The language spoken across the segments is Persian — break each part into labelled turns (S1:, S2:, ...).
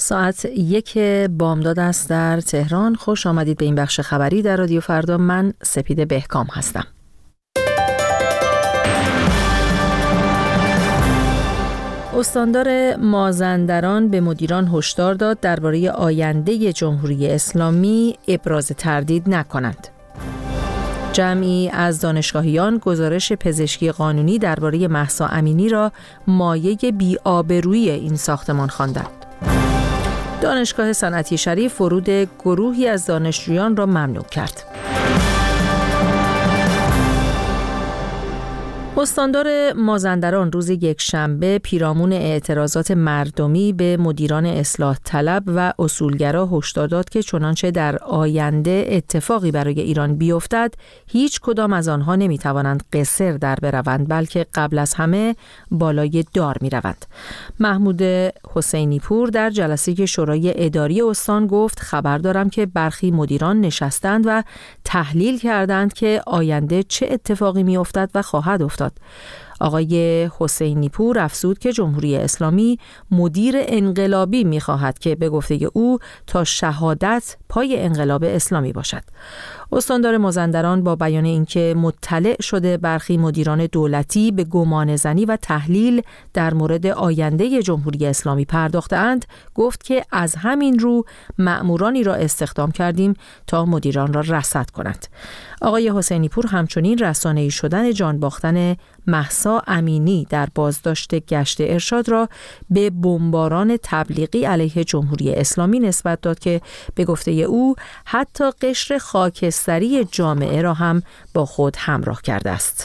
S1: ساعت 1 بامداد است در تهران. خوش آمدید به این بخش خبری در رادیو فردا. من سپید بهکام هستم. استاندار مازندران به مدیران هشدار داد درباره آینده جمهوری اسلامی ابراز تردید نکنند. جمعی از دانشگاهیان گزارش پزشکی قانونی درباره مهسا امینی را مایه بی‌آبرویی این ساختمان خواندند. دانشگاه صنعتی شریف ورود گروهی از دانشجویان را ممنوع کرد. استاندار مازندران روز یکشنبه پیرامون اعتراضات مردمی به مدیران اصلاح طلب و اصولگرا هشدار داد که چنانچه در آینده اتفاقی برای ایران بیفتد، هیچ کدام از آنها نمیتوانند قصر در بروند، بلکه قبل از همه بالای دار میروند. محمود حسینی پور در جلسه شورای اداری استان گفت خبر دارم که برخی مدیران نشستند و تحلیل کردند که آینده چه اتفاقی میافتد و خواهد افتاد. آقای حسینی پور افزود که جمهوری اسلامی مدیر انقلابی می‌خواهد که به گفته او تا شهادت پای انقلاب اسلامی باشد. استاندار مازندران با بیان اینکه مطلع شده برخی مدیران دولتی به گمانه‌زنی و تحلیل در مورد آینده جمهوری اسلامی پرداخته‌اند، گفت که از همین رو مأمورانی را استخدام کردیم تا مدیران را رصد کنند. آقای حسینی پور همچنین رسانه‌ای شدن جان باختن مهسا امینی در بازداشت گشت ارشاد را به بمباران تبلیغی علیه جمهوری اسلامی نسبت داد که به گفته او حتی قشر خاکستری جامعه را هم با خود همراه کرده است.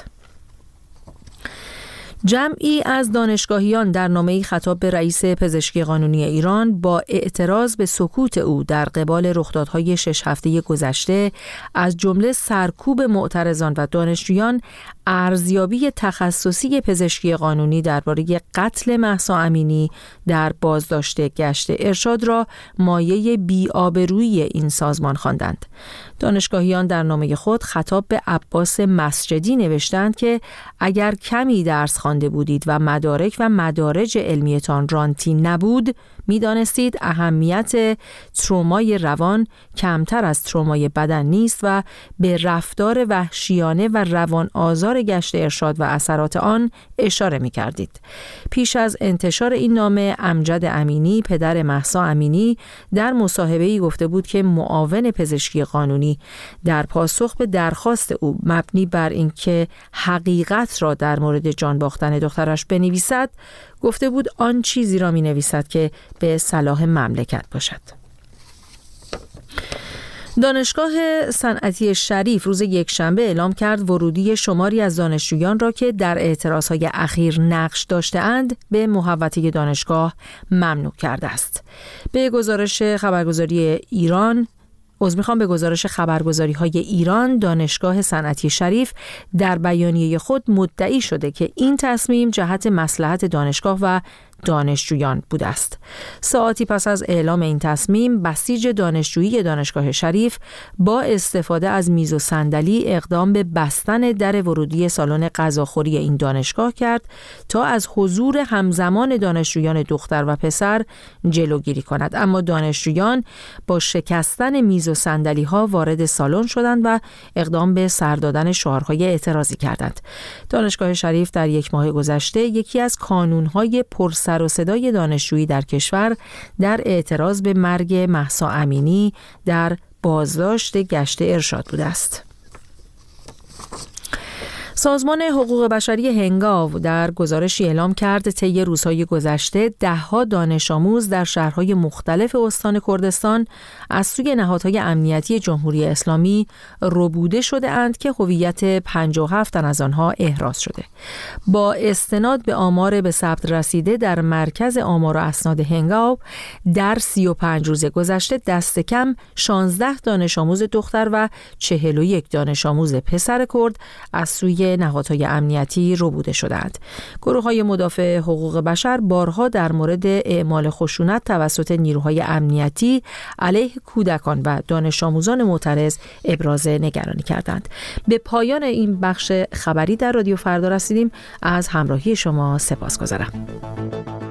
S1: جمعی از دانشگاهیان در نامه‌ای خطاب به رئیس پزشکی قانونی ایران با اعتراض به سکوت او در قبال رخدادهای 6 هفته گذشته، از جمله سرکوب معترضان و دانشجویان، ارزیابی تخصصی پزشکی قانونی درباره قتل مهسا امینی در بازداشت گشت ارشاد را مایه بی‌آبرویی این سازمان خواندند. دانشگاهیان در نامه خود خطاب به عباس مسجدی نوشتند که اگر کمی درس خوانده بودید و مدارک و مدارج علمیتان رانتی نبود، می‌دانستید اهمیت ترومای روان کمتر از ترومای بدن نیست و به رفتار وحشیانه و روان آزار گشت ارشاد و اثرات آن اشاره می‌کردید. پیش از انتشار این نامه، امجد امینی پدر مهسا امینی در مصاحبه‌ای گفته بود که معاون پزشکی قانونی در پاسخ به درخواست او مبنی بر اینکه حقیقت را در مورد جان باختن دخترش بنویسد، گفته بود آن چیزی را می نویسد که به صلاح مملکت باشد. دانشگاه صنعتی شریف روز یکشنبه اعلام کرد ورودی شماری از دانشجویان را که در اعتراضهای اخیر نقش داشته‌اند به محوطه دانشگاه ممنوع کرده است. به گزارش خبرگزاری خبرگزاری‌های ایران، دانشگاه صنعتی شریف در بیانیه خود مدعی شده که این تصمیم جهت مصلحت دانشگاه و دانشجویان بوده است. ساعتی پس از اعلام این تصمیم، بسیج دانشجویی دانشگاه شریف با استفاده از میز و صندلی اقدام به بستن در ورودی سالن غذاخوری این دانشگاه کرد تا از حضور همزمان دانشجویان دختر و پسر جلوگیری کند. اما دانشجویان با شکستن میز و صندلی ها وارد سالن شدند و اقدام به سر دادن شعارهای اعتراضی کردند. دانشگاه شریف در یک ماه گذشته یکی از کانونهای سر و صدای دانشجویی در کشور در اعتراض به مرگ مهسا امینی در بازداشت گشت ارشاد بوده است. سازمان حقوق بشری هنگاو در گزارشی اعلام کرد طی روزهای گذشته ده‌ها دانش آموز در شهرهای مختلف استان کردستان از سوی نهادهای امنیتی جمهوری اسلامی ربوده شده اند که هویت 57 تن از آنها احراز شده. با استناد به آمار به ثبت رسیده در مرکز آمار و اسناد هنگاو، در 35 روز گذشته دست کم 16 دانش آموز دختر و 41 دانش آموز پسر کرد از سوی نهادهای امنیتی ربوده شدند. گروه‌های مدافع حقوق بشر بارها در مورد اعمال خشونت توسط نیروهای امنیتی علیه کودکان و دانش آموزان معترض ابراز نگرانی کردند. به پایان این بخش خبری در رادیو فردا رسیدیم. از همراهی شما سپاسگزارم.